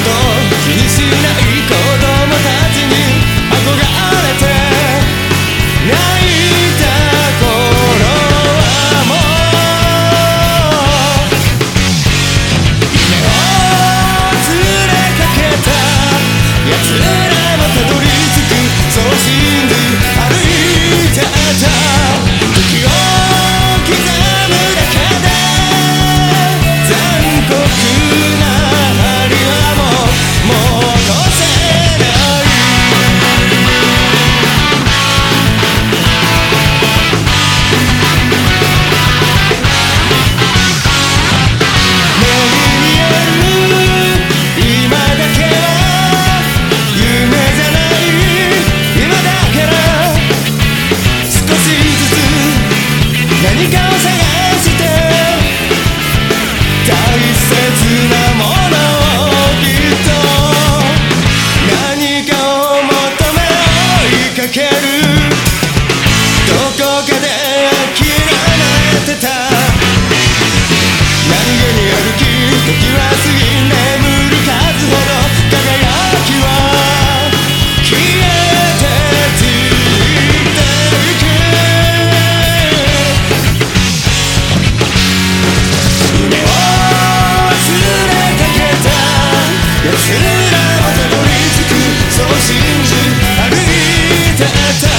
気にしない子供たちに憧れて泣いた頃はもう夢を連れかけた奴らもたどり着くそう信じ歩いてた時を刻むだけで残酷な針はもう落とせない目に見える今だけは夢じゃない今だから少しずつ何かを探して大切なものをきっと何かを求め追いかけるどこかで諦めてた何気に歩き時は過ぎ眠る数ほど輝きは消えて散ってゆく夢を忘れかけた奴らもたどり着くそう信じ歩いてた